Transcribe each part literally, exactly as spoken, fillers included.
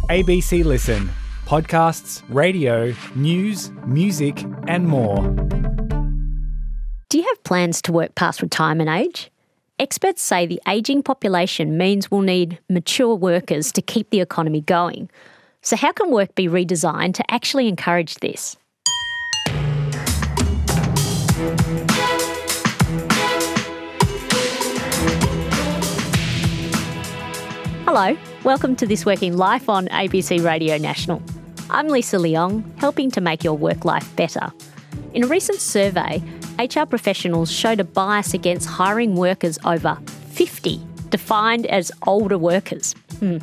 A B C Listen. Podcasts, radio, news, music and more. Do you have plans to work past retirement age? Experts say the ageing population means we'll need mature workers to keep the economy going. So how can work be redesigned to actually encourage this? Hello, welcome to This Working Life on A B C Radio National. I'm Lisa Leong, helping to make your work life better. In a recent survey, H R professionals showed a bias against hiring workers over fifty, defined as older workers. Hmm.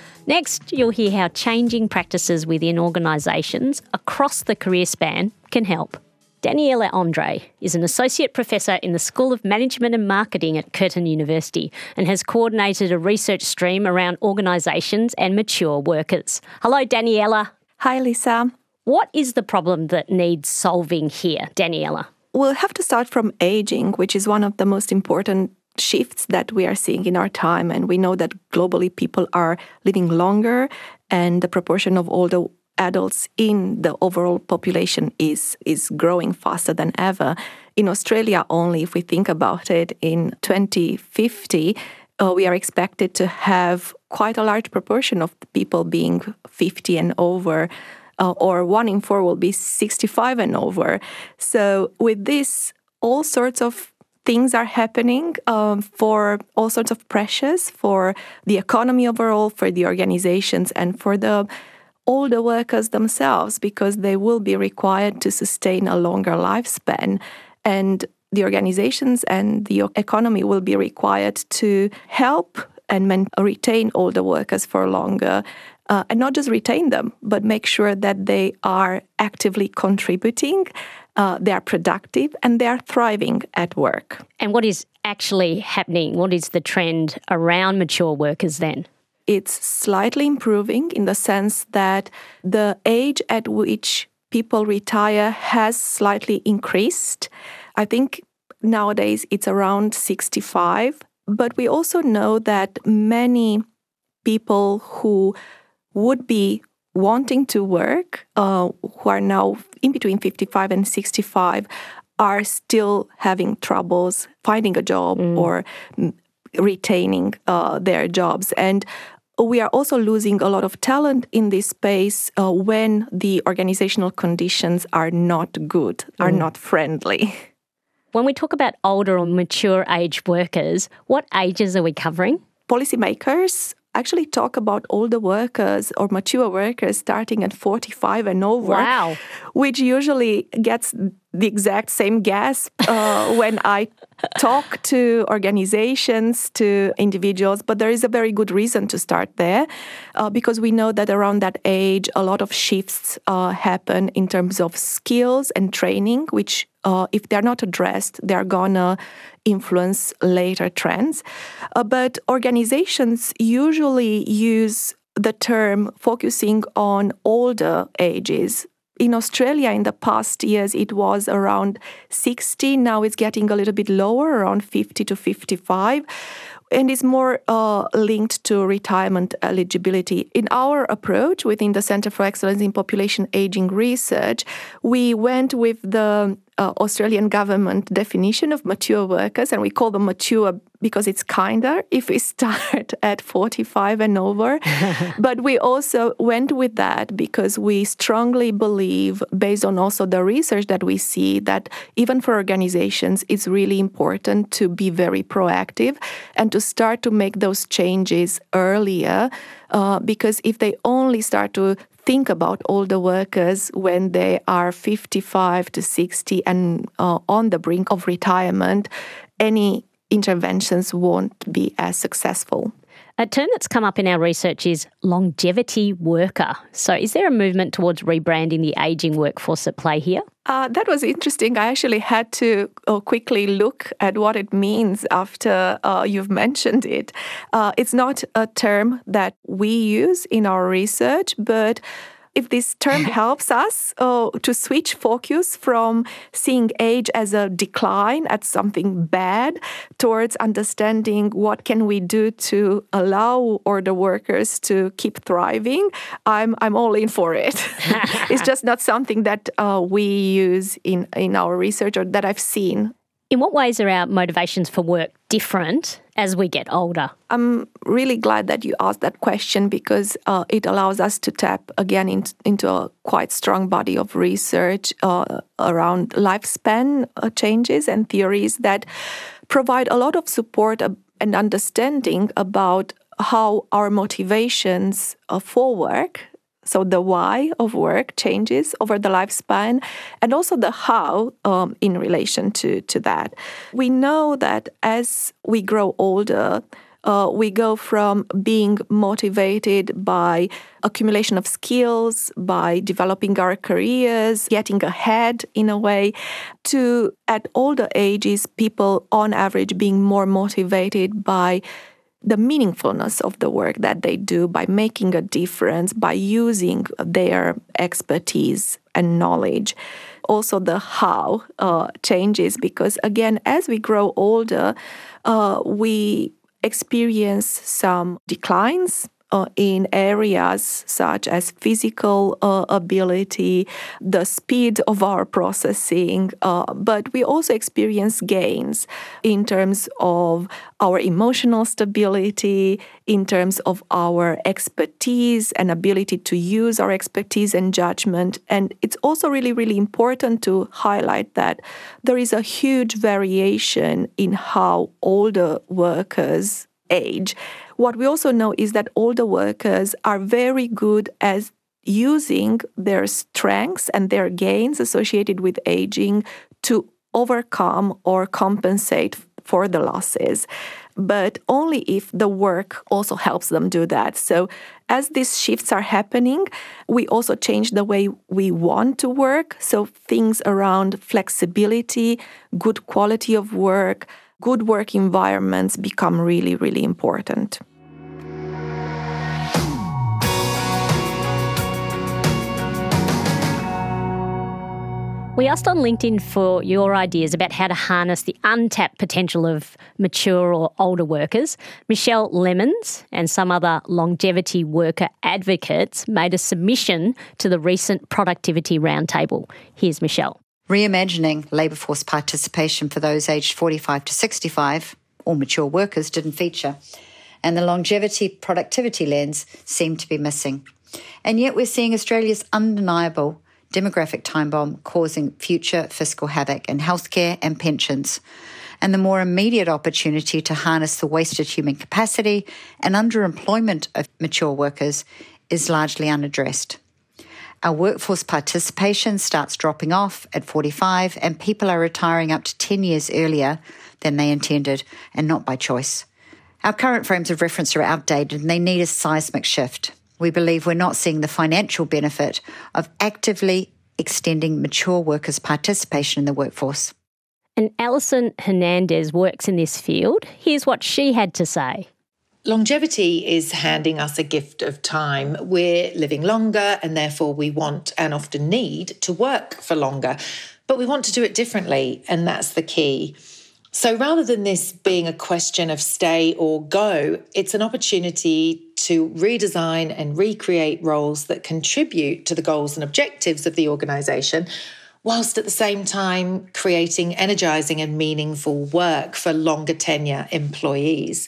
Next, you'll hear how changing practices within organisations across the career span can help. Daniela Andre is an Associate Professor in the School of Management and Marketing at Curtin University and has coordinated a research stream around organisations and mature workers. Hello, Daniela. Hi, Lisa. What is the problem that needs solving here, Daniela? We'll have to start from ageing, which is one of the most important shifts that we are seeing in our time. And we know that globally people are living longer and the proportion of older adults in the overall population is, is growing faster than ever. In Australia only, if we think about it, in twenty fifty, uh, we are expected to have quite a large proportion of people being fifty and over, uh, or one in four will be sixty-five and over. So with this, all sorts of things are happening um, for all sorts of pressures for the economy overall, for the organizations, and for the older workers themselves, because they will be required to sustain a longer lifespan. And the organizations and the economy will be required to help and man- retain older workers for longer. Uh, and not just retain them, but make sure that they are actively contributing, uh, they are productive, and they are thriving at work. And what is actually happening? What is the trend around mature workers then? It's slightly improving in the sense that the age at which people retire has slightly increased. I think nowadays it's around sixty-five, but we also know that many people who would be wanting to work, uh, who are now in between fifty-five and sixty-five, are still having troubles finding a job mm. or retaining uh, their jobs. And we are also losing a lot of talent in this space uh, when the organizational conditions are not good, are mm. not friendly. When we talk about older or mature age workers, what ages are we covering? Policymakers actually talk about older workers or mature workers starting at forty-five and over. Wow. Which usually gets the exact same gasp uh, when I talk to organizations, to individuals, but there is a very good reason to start there uh, because we know that around that age, a lot of shifts uh, happen in terms of skills and training, which uh, if they're not addressed, they're gonna influence later trends. Uh, but organizations usually use the term focusing on older ages. In Australia, in the past years, it was around sixty. Now it's getting a little bit lower, around fifty to fifty-five. And is more uh, linked to retirement eligibility. In our approach within the Centre for Excellence in Population Ageing Research, we went with the uh, Australian government definition of mature workers, and we call them mature because it's kinder if we start at forty-five and over. But we also went with that because we strongly believe, based on also the research that we see, that even for organizations, it's really important to be very proactive and to start to make those changes earlier, uh, because if they only start to think about older workers when they are fifty-five to sixty and uh, on the brink of retirement, any interventions won't be as successful. A term that's come up in our research is longevity worker. So is there a movement towards rebranding the ageing workforce at play here? Uh, that was interesting. I actually had to uh, quickly look at what it means after uh, you've mentioned it. Uh, it's not a term that we use in our research, but if this term helps us uh, to switch focus from seeing age as a decline, as something bad, towards understanding what can we do to allow older workers to keep thriving, I'm I'm all in for it. It's just not something that uh, we use in, in our research or that I've seen. In what ways are our motivations for work different as we get older? I'm really glad that you asked that question because uh, it allows us to tap again in, into a quite strong body of research uh, around lifespan uh, changes and theories that provide a lot of support and understanding about how our motivations uh, for work, so the why of work, changes over the lifespan, and also the how um, in relation to, to that. We know that as we grow older, uh, we go from being motivated by accumulation of skills, by developing our careers, getting ahead in a way, to at older ages, people on average being more motivated by the meaningfulness of the work that they do, by making a difference, by using their expertise and knowledge. Also the how uh, changes because, again, as we grow older, uh, we experience some declines Uh, in areas such as physical uh, ability, the speed of our processing, uh, but we also experience gains in terms of our emotional stability, in terms of our expertise and ability to use our expertise and judgment. And it's also really, really important to highlight that there is a huge variation in how older workers age. What we also know is that older workers are very good at using their strengths and their gains associated with aging to overcome or compensate for the losses, but only if the work also helps them do that. So as these shifts are happening, we also change the way we want to work. So things around flexibility, good quality of work, good work environments become really, really important. We asked on LinkedIn for your ideas about how to harness the untapped potential of mature or older workers. Michelle Lemons and some other longevity worker advocates made a submission to the recent Productivity Roundtable. Here's Michelle. Reimagining labour force participation for those aged forty-five to sixty-five, or mature workers, didn't feature, and the longevity productivity lens seemed to be missing. And yet we're seeing Australia's undeniable demographic time bomb causing future fiscal havoc in healthcare and pensions, and the more immediate opportunity to harness the wasted human capacity and underemployment of mature workers is largely unaddressed. Our workforce participation starts dropping off at forty-five, and people are retiring up to ten years earlier than they intended, and not by choice. Our current frames of reference are outdated and they need a seismic shift. We believe we're not seeing the financial benefit of actively extending mature workers' participation in the workforce. And Alison Hernandez works in this field. Here's what she had to say. Longevity is handing us a gift of time. We're living longer and therefore we want and often need to work for longer. But we want to do it differently, and that's the key. So rather than this being a question of stay or go, it's an opportunity to redesign and recreate roles that contribute to the goals and objectives of the organisation, whilst at the same time creating energising and meaningful work for longer tenure employees.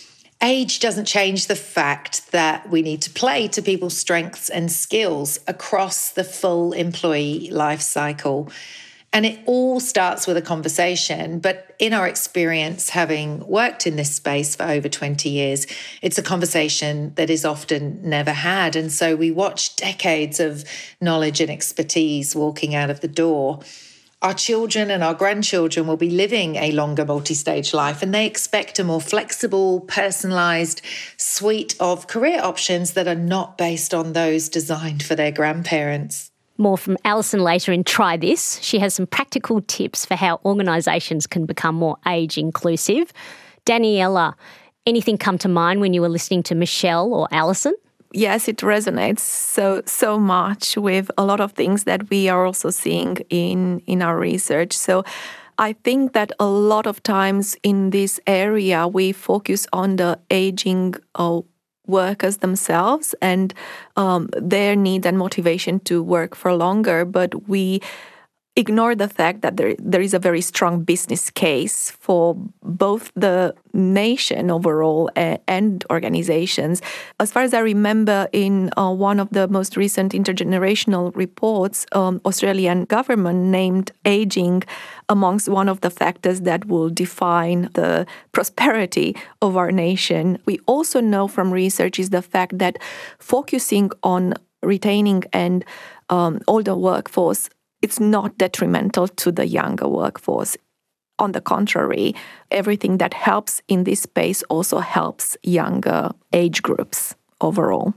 Age doesn't change the fact that we need to play to people's strengths and skills across the full employee life cycle. And it all starts with a conversation. But in our experience, having worked in this space for over twenty years, it's a conversation that is often never had. And so we watch decades of knowledge and expertise walking out of the door. Our children and our grandchildren will be living a longer multi-stage life, and they expect a more flexible, personalised suite of career options that are not based on those designed for their grandparents. More from Alison later in Try This. She has some practical tips for how organisations can become more age inclusive. Daniela, anything come to mind when you were listening to Michelle or Alison? yes, it resonates so so much with a lot of things that we are also seeing in, in our research. So I think that a lot of times in this area, we focus on the aging uh, workers themselves and um, their need and motivation to work for longer, but we ignore the fact that there there is a very strong business case for both the nation overall and, and organizations. As far as I remember, in uh, one of the most recent intergenerational reports, um, Australian government named aging amongst one of the factors that will define the prosperity of our nation. We also know from research is the fact that focusing on retaining and um, older workforce, it's not detrimental to the younger workforce. On the contrary, everything that helps in this space also helps younger age groups overall.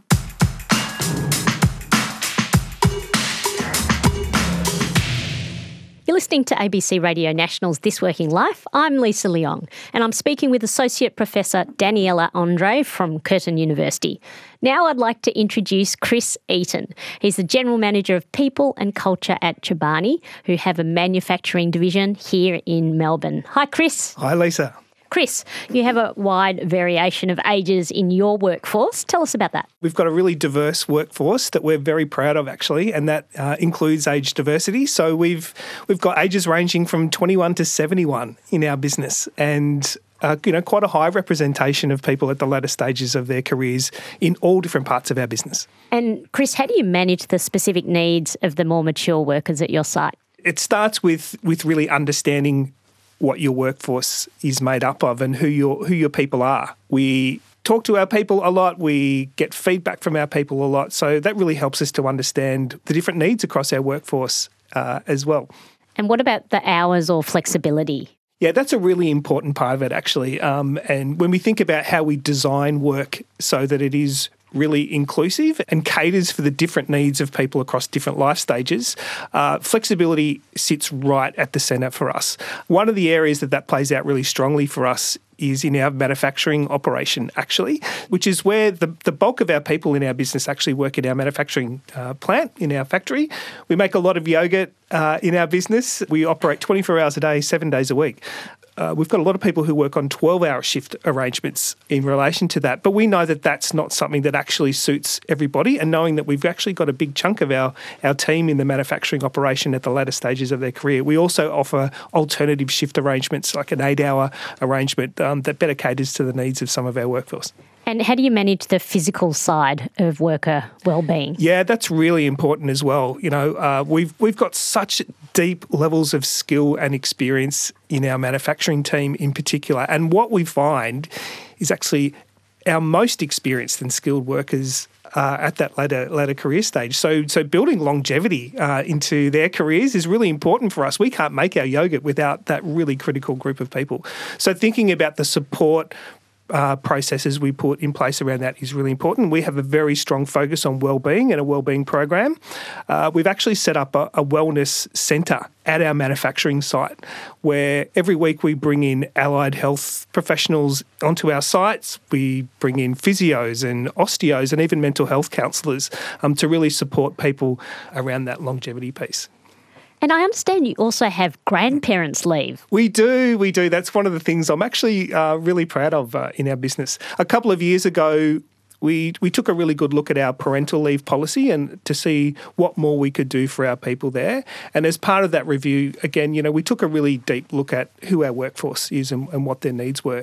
You're listening to A B C Radio National's This Working Life. I'm Lisa Leong, and I'm speaking with Associate Professor Daniela Andre from Curtin University. Now I'd like to introduce Chris Eaton. He's the General Manager of People and Culture at Chobani, who have a manufacturing division here in Melbourne. Hi, Chris. Hi, Lisa. Chris, you have a wide variation of ages in your workforce. Tell us about that. We've got a really diverse workforce that we're very proud of, actually, and that uh, includes age diversity. So we've we've got ages ranging from twenty-one to seventy-one in our business, and uh, you know, quite a high representation of people at the latter stages of their careers in all different parts of our business. And Chris, how do you manage the specific needs of the more mature workers at your site? It starts with with really understanding what your workforce is made up of and who your who your people are. We talk to our people a lot. We get feedback from our people a lot. So that really helps us to understand the different needs across our workforce uh, as well. And what about the hours or flexibility? Yeah, that's a really important part of it, actually. Um, and when we think about how we design work so that it is really inclusive and caters for the different needs of people across different life stages, uh, flexibility sits right at the centre for us. One of the areas that that plays out really strongly for us is in our manufacturing operation, actually, which is where the, the bulk of our people in our business actually work in our manufacturing uh, plant, in our factory. We make a lot of yogurt uh, in our business. We operate twenty-four hours a day, seven days a week. Uh, we've got a lot of people who work on twelve-hour shift arrangements in relation to that, but we know that that's not something that actually suits everybody, and knowing that we've actually got a big chunk of our, our team in the manufacturing operation at the latter stages of their career, we also offer alternative shift arrangements, like an eight-hour arrangement um, that better caters to the needs of some of our workforce. And how do you manage the physical side of worker well-being? Yeah, that's really important as well. You know, uh, we've we've got such deep levels of skill and experience in our manufacturing team in particular. And what we find is actually our most experienced and skilled workers uh, at that later later career stage. So so building longevity uh, into their careers is really important for us. We can't make our yogurt without that really critical group of people. So thinking about the support Uh, processes we put in place around that is really important. We have a very strong focus on wellbeing and a wellbeing program. Uh, we've actually set up a, a wellness centre at our manufacturing site where every week we bring in allied health professionals onto our sites. We bring in physios and osteos and even mental health counsellors um, to really support people around that longevity piece. And I understand you also have grandparents' leave. We do, we do. That's one of the things I'm actually uh, really proud of uh, in our business. A couple of years ago, we we took a really good look at our parental leave policy and to see what more we could do for our people there. And as part of that review, again, you know, we took a really deep look at who our workforce is and, and what their needs were.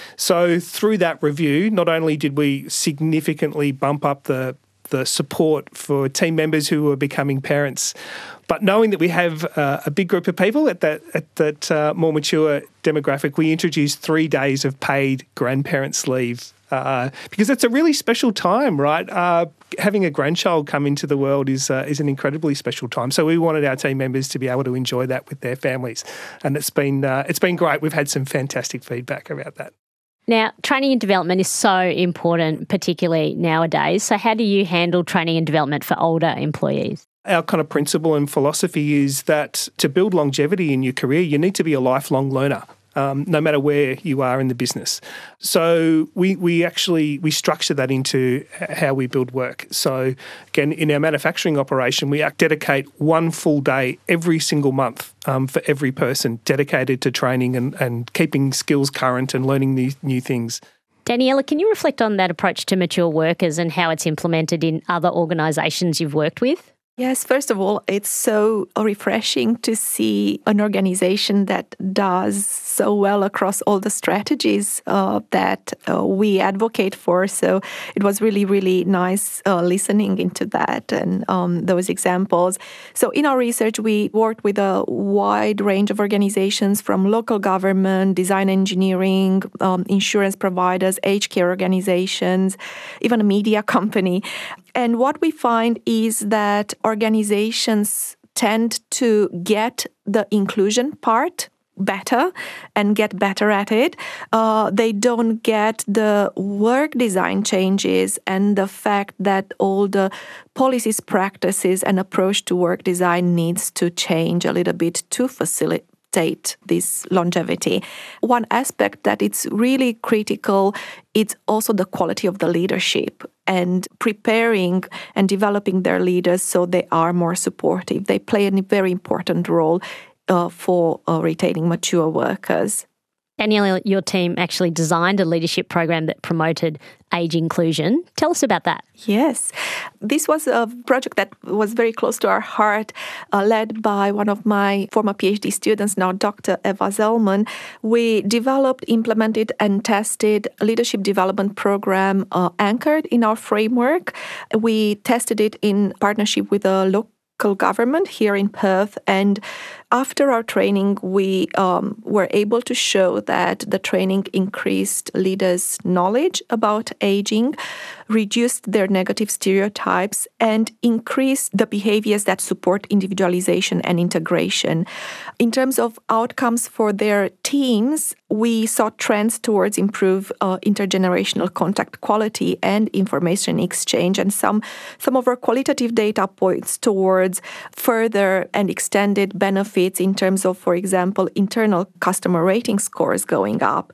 So through that review, not only did we significantly bump up the the support for team members who are becoming parents, but knowing that we have uh, a big group of people at that at that uh, more mature demographic, we introduced three days of paid grandparents' leave uh, because it's a really special time, right? Uh, having a grandchild come into the world is uh, is an incredibly special time. So we wanted our team members to be able to enjoy that with their families, and it's been uh, it's been great. We've had some fantastic feedback about that. Now, training and development is so important, particularly nowadays. So how do you handle training and development for older employees? Our kind of principle and philosophy is that to build longevity in your career, you need to be a lifelong learner. um, no matter where you are in the business. So we we actually we structure that into how we build work. So again, in our manufacturing operation, we dedicate one full day every single month um, for every person dedicated to training and, and keeping skills current and learning these new things. Daniela, can you reflect on that approach to mature workers and how it's implemented in other organisations you've worked with? Yes, first of all, it's so refreshing to see an organization that does so well across all the strategies uh, that uh, we advocate for. So it was really, really nice uh, listening into that and um, those examples. So in our research, we worked with a wide range of organizations from local government, design engineering, um, insurance providers, aged care organizations, even a media company. And what we find is that organizations tend to get the inclusion part better and get better at it. Uh, they don't get the work design changes and the fact that all the policies, practices, and approach to work design needs to change a little bit to facilitate this longevity. One aspect that it's really critical, it's also the quality of the leadership and preparing and developing their leaders so they are more supportive. They play a very important role uh, for uh, retaining mature workers. Daniela, your team actually designed a leadership program that promoted age inclusion. Tell us about that. Yes. This was a project that was very close to our heart, uh, led by one of my former PhD students, now Doctor Eva Zellman. We developed, implemented, and tested a leadership development program uh, anchored in our framework. We tested it in partnership with a local government here in Perth, and after our training, we um, were able to show that the training increased leaders' knowledge about aging, reduced their negative stereotypes, and increased the behaviors that support individualization and integration. In terms of outcomes for their teams, we saw trends towards improved uh, intergenerational contact quality and information exchange, and some, some of our qualitative data points towards further and extended benefits in terms of, for example, internal customer rating scores going up.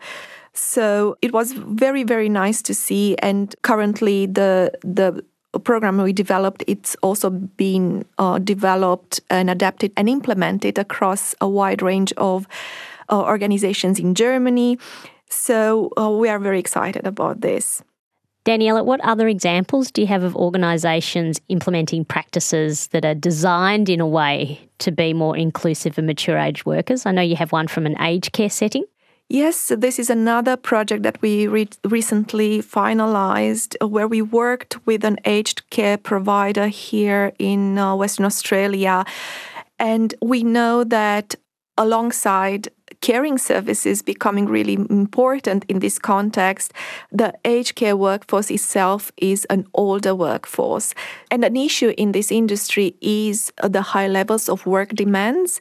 So it was very, very nice to see. And currently the the program we developed, it's also been uh, developed and adapted and implemented across a wide range of uh, organizations in Germany. So uh, we are very excited about this. Daniela, what other examples do you have of organisations implementing practices that are designed in a way to be more inclusive of mature age workers? I know you have one from an aged care setting. Yes, so this is another project that we re- recently finalised where we worked with an aged care provider here in uh, Western Australia. And we know that alongside caring services becoming really important in this context, the aged care workforce itself is an older workforce. And an issue in this industry is the high levels of work demands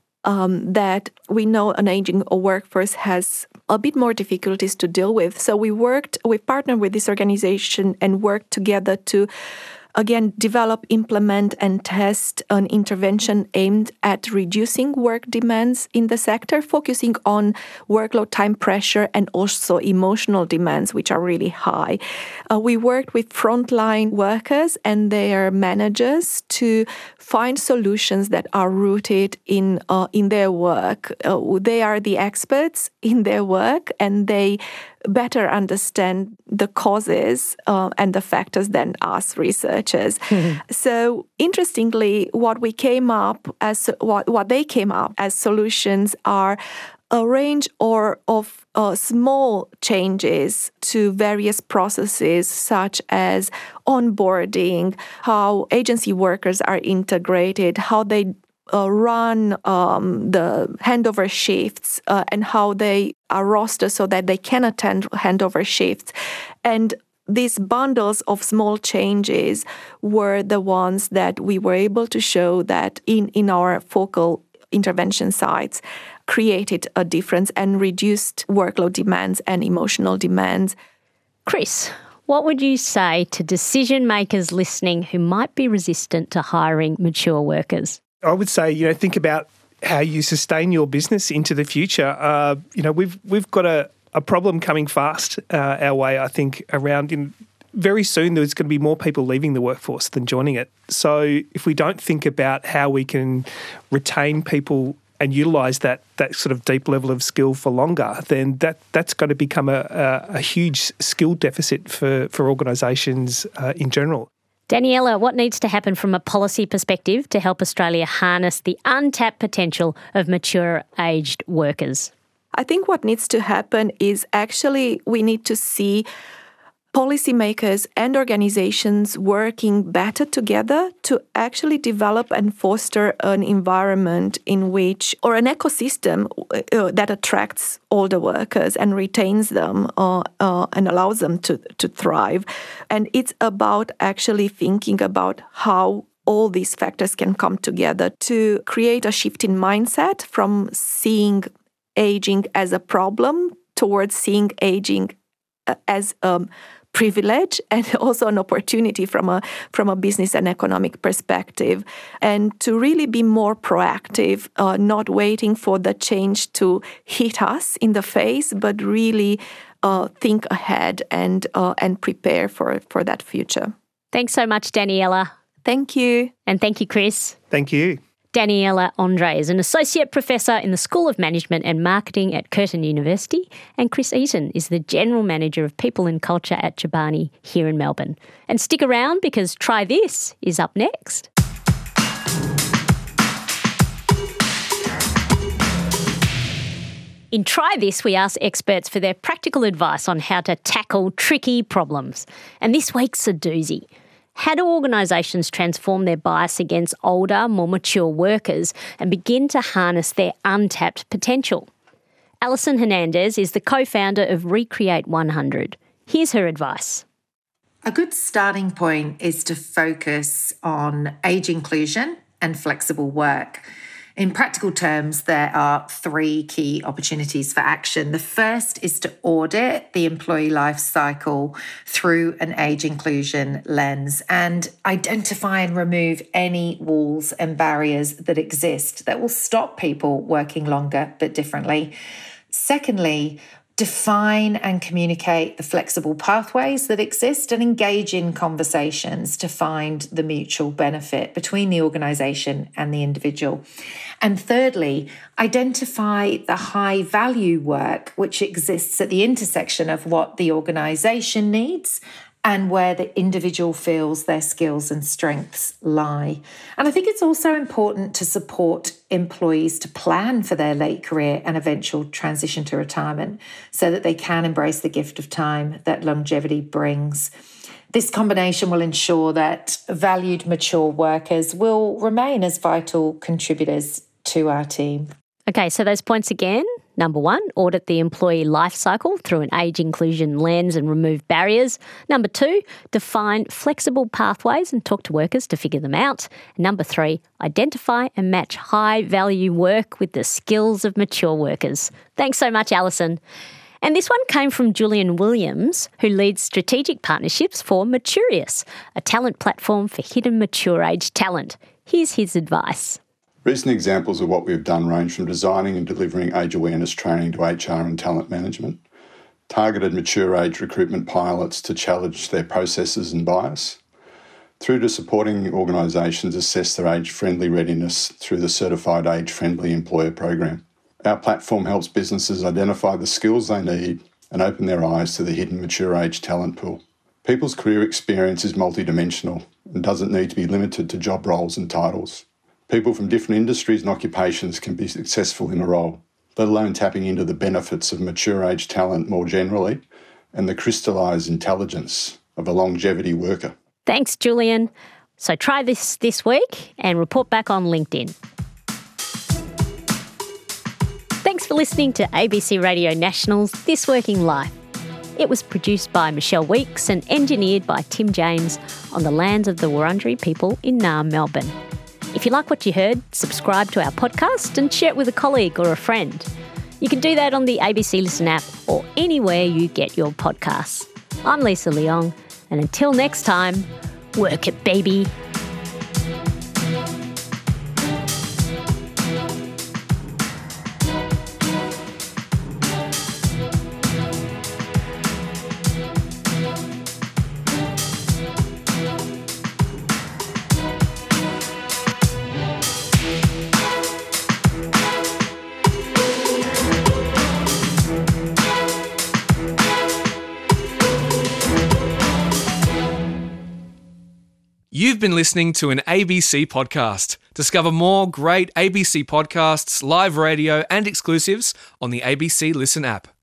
um, that we know an aging workforce has a bit more difficulties to deal with. So we worked, we partnered with this organization and worked together to again, develop, implement, and test an intervention aimed at reducing work demands in the sector, focusing on workload, time pressure, and also emotional demands, which are really high. Uh, we worked with frontline workers and their managers to find solutions that are rooted in uh, in their work. Uh, they are the experts in their work, and they better understand the causes uh, and the factors than us researchers. Mm-hmm. So interestingly, what we came up as what, what they came up as solutions are a range or of uh, small changes to various processes such as onboarding, how agency workers are integrated, how they Uh, run um, the handover shifts uh, and how they are rostered so that they can attend handover shifts. And these bundles of small changes were the ones that we were able to show that in, in our focal intervention sites created a difference and reduced workload demands and emotional demands. Chris, what would you say to decision makers listening who might be resistant to hiring mature workers? I would say, you know, think about how you sustain your business into the future, uh, you know, we've we've got a, a problem coming fast uh, our way, I think, around in very soon there's going to be more people leaving the workforce than joining it. So if we don't think about how we can retain people and utilise that that sort of deep level of skill for longer, then that that's going to become a, a, a huge skill deficit for, for organisations uh, in general. Daniela, what needs to happen from a policy perspective to help Australia harness the untapped potential of mature-aged workers? I think what needs to happen is actually we need to see policymakers and organizations working better together to actually develop and foster an environment in which, or an ecosystem uh, that attracts older workers and retains them uh, uh, and allows them to, to thrive. And it's about actually thinking about how all these factors can come together to create a shift in mindset from seeing aging as a problem towards seeing aging as a privilege and also an opportunity from a from a business and economic perspective, and to really be more proactive, uh, not waiting for the change to hit us in the face, but really uh, think ahead and uh, and prepare for for that future. Thanks so much, Daniela. Thank you. And thank you, Chris. Thank you. Daniela Andre is an Associate Professor in the School of Management and Marketing at Curtin University, and Chris Eaton is the General Manager of People and Culture at Chobani here in Melbourne. And stick around because Try This is up next. In Try This, we ask experts for their practical advice on how to tackle tricky problems. And this week's a doozy. How do organisations transform their bias against older, more mature workers and begin to harness their untapped potential? Alison Hernandez is the co-founder of Recreate one hundred. Here's her advice. A good starting point is to focus on age inclusion and flexible work. In practical terms, there are three key opportunities for action. The first is to audit the employee life cycle through an age inclusion lens and identify and remove any walls and barriers that exist that will stop people working longer but differently. Secondly, define and communicate the flexible pathways that exist and engage in conversations to find the mutual benefit between the organisation and the individual. And thirdly, identify the high value work which exists at the intersection of what the organisation needs and where the individual feels their skills and strengths lie. And I think it's also important to support employees to plan for their late career and eventual transition to retirement so that they can embrace the gift of time that longevity brings. This combination will ensure that valued mature workers will remain as vital contributors to our team. Okay, so those points again. Number one, audit the employee life cycle through an age inclusion lens and remove barriers. Number two, define flexible pathways and talk to workers to figure them out. And number three, identify and match high value work with the skills of mature workers. Thanks so much, Alison. And this one came from Julian Williams, who leads strategic partnerships for Maturius, a talent platform for hidden mature age talent. Here's his advice. Recent examples of what we've done range from designing and delivering age awareness training to H R and talent management, targeted mature age recruitment pilots to challenge their processes and bias, through to supporting organisations assess their age-friendly readiness through the Certified Age-Friendly Employer program. Our platform helps businesses identify the skills they need and open their eyes to the hidden mature age talent pool. People's career experience is multidimensional and doesn't need to be limited to job roles and titles. People from different industries and occupations can be successful in a role, let alone tapping into the benefits of mature age talent more generally and the crystallised intelligence of a longevity worker. Thanks, Julian. So try this this week and report back on LinkedIn. Thanks for listening to A B C Radio National's This Working Life. It was produced by Michelle Weeks and engineered by Tim James on the lands of the Wurundjeri people in Naarm, Melbourne. If you like what you heard, subscribe to our podcast and share it with a colleague or a friend. You can do that on the A B C Listen app or anywhere you get your podcasts. I'm Lisa Leong, and until next time, work it, baby. been listening to an A B C podcast. Discover more great A B C podcasts, live radio, and exclusives on the A B C Listen app.